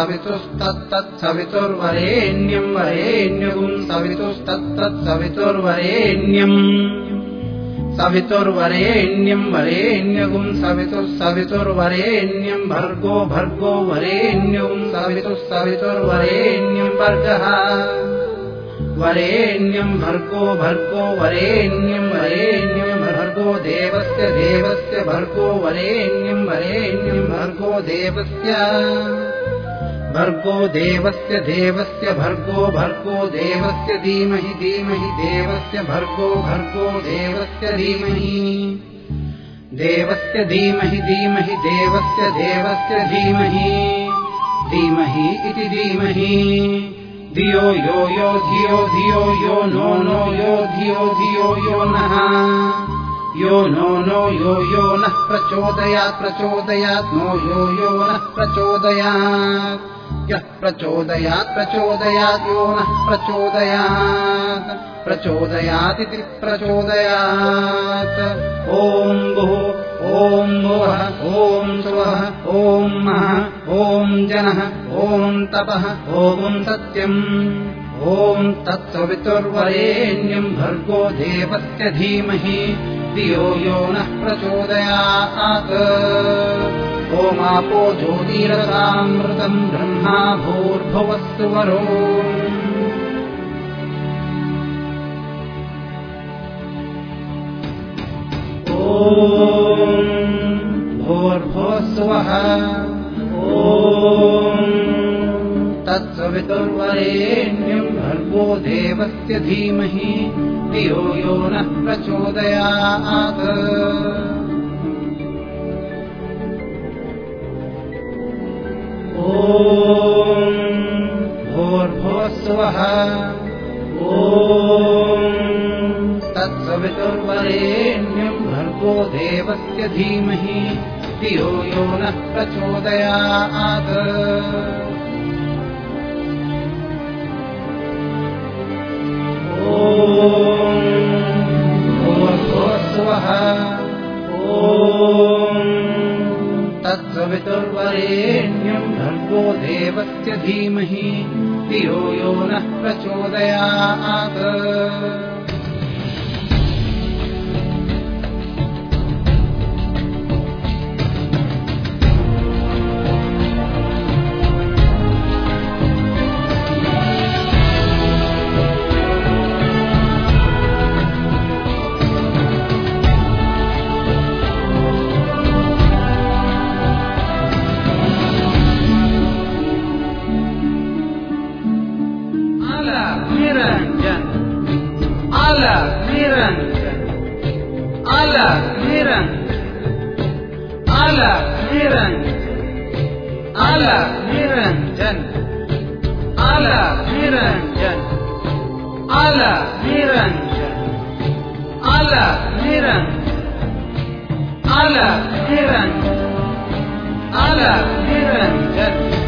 सवितुस्तत्तत्सवितुर्वरेण्यं वरेण्यगुं सवितुस्तत्तत्सवितुर्वरेण्यं सवितुर्वरेण्यं वरेण्यगुं सवितुर्वरेण्यं भर्गो भर्गो वरेण्यं सवितुर्वरेण्यं भर्गः वरेण्यं भर्गो भर्गो वरेण्यं भर्गो देवस्य भर्गो वरेण्यं भर्गो देवस्य भर्गो देवस्य धीमहि देवस्य भर्गो देवस्य धीमहि देवस्य धीमहि इति धीमहि धियो यो धियो यो नो यो धियो यो नः यो नो यो नः प्रचोदयात् नो यो नः प्रचोदयात् यः प्रचोदयात् यो नः प्रचोदयादिति प्रचोदयात् ॐ भुः ॐ भुवः ॐ सुवः ॐ महः ॐ जनः ॐ तपः ॐ सत्यम् ॐ तत्सवितुर्वरेण्यं भर्गो देवस्य धीमहि धियो यो नः प्रचोदयात् ओमापो ज्योतिरसामृतं ब्रह्मा भूर्भुवस्सु वरो ॐ भूर्भुवस्सुवः ॐ तत्सवितुर्वरेण्यं भर्गो देवस्य धीमहि धियो यो नः प्रचोदयात् ॐ भूर्भुवस्सुवः ॐ तत्सवितुर्वरेण्यं भर्गो देवस्य धीमहि धियो यो नः प्रचोदयात् ॐ भूर्भुवस्सुवः ॐ तत्सवितुर्वरेण्यं भर्गो देवस्य धीमहि धियो यो नः प्रचोदयात् Niranjan